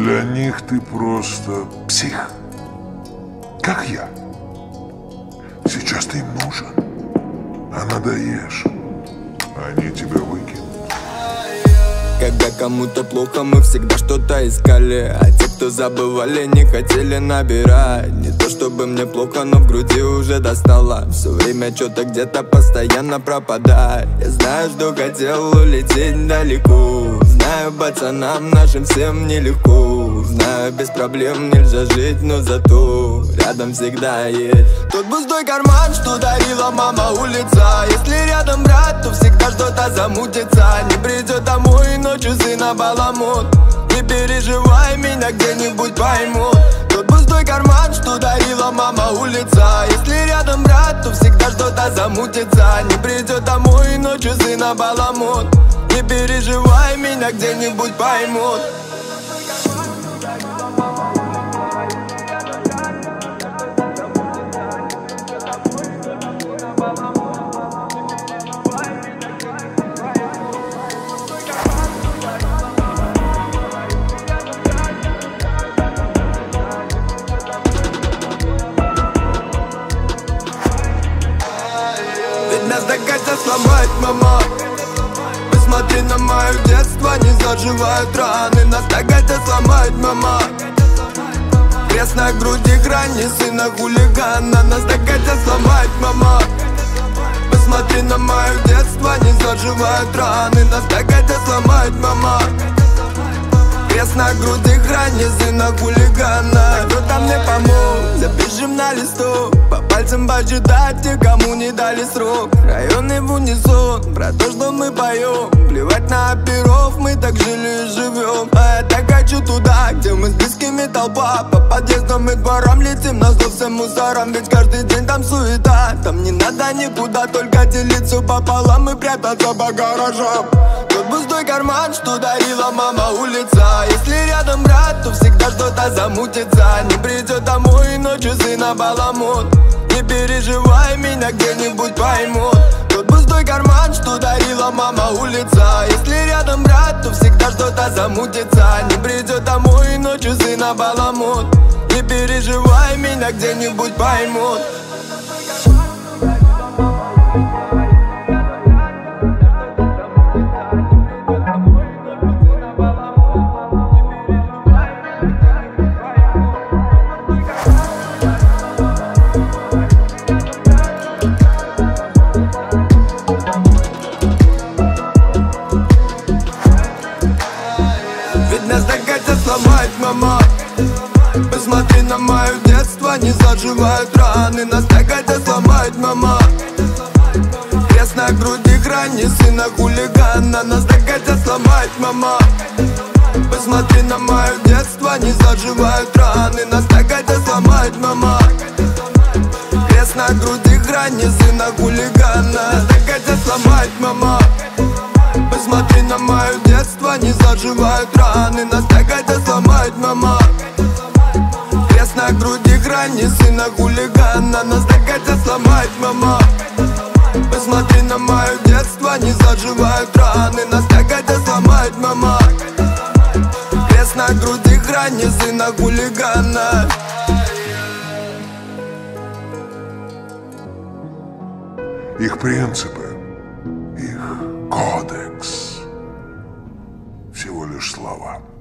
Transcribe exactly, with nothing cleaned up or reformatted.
Для них ты просто псих, как я. Сейчас ты им нужен, а надоешь, они тебя выкинут. Когда кому-то плохо, мы всегда что-то искали, а те, кто забывали, не хотели набирать. Не то чтобы мне плохо, но в груди уже достало. Все время что-то где-то постоянно пропадает. Я знаю, что хотел улететь далеко. Знаю, пацанам нашим всем нелегко. Знаю, без проблем нельзя жить, но зато рядом всегда есть тот пустой карман, что дарила мама улица. Если рядом брат, то всегда что-то замутится. Не придет домой ночью сына баламут. Не переживай, меня где-нибудь поймут. Тот пустой карман, что дарила мама улица. Если рядом брат, то всегда что-то замутится. Не придет домой ночью сына баламут. Не переживай, меня где-нибудь поймут. Ведь нас догадят сломать, мама. Посмотри на мое детство, не заживают раны. Нас догадят сломать, мама. Крест на груди, грани сына хулигана. Нас догадят сломать, мама. Посмотри на мое детство, не заживают раны. Нас догадят сломать, мама. Крест на груди, грани сына хулигана. Кто-то мне помог, запишем на листу. По пальцам почитать те, кому не дали срок. Районы в унисон, про то, что мы поем. Плевать на оперов, мы так жили и живем. А я так хочу туда, где мы с близкими толпа. По подъездам и дворам летим на зов всем мусорам. Ведь каждый день там суета. Там не надо никуда, только делиться пополам и прятаться по гаражам. Тот пустой карман, что дарила мама улица. Если рядом брат, то всегда что-то замутится. Не придет домой ночью сына баламут. Не переживай, меня где-нибудь поймут. Тот пустой карман, что дарила мама улица. Если рядом брат, то всегда что-то замутится. Не придет домой ночью сына баламут. Не переживай, меня где-нибудь поймут. Ведь нас догадят сломать, мама. Посмотри на мое детство, не заживают раны. Нас догадят сломать, мама. Крест на груди, грани сына хулигана. Нас догадят сломать, мама. Посмотри на мое детство, не заживают раны. Нас догадят сломать, мама. Крест на груди, грани сына хулигана. Нас догадят сломать, мама. Посмотри на мое детство, не заживают раны. Нас догадят сломать, мама. Крест на груди, грани сына хулигана. Нас догадят сломать, мама. Посмотри на мое детство, не заживают раны. Нас догадят сломать, мама. Крест на груди, грани сына хулигана. Их принципы, их кодекс — всего лишь слова.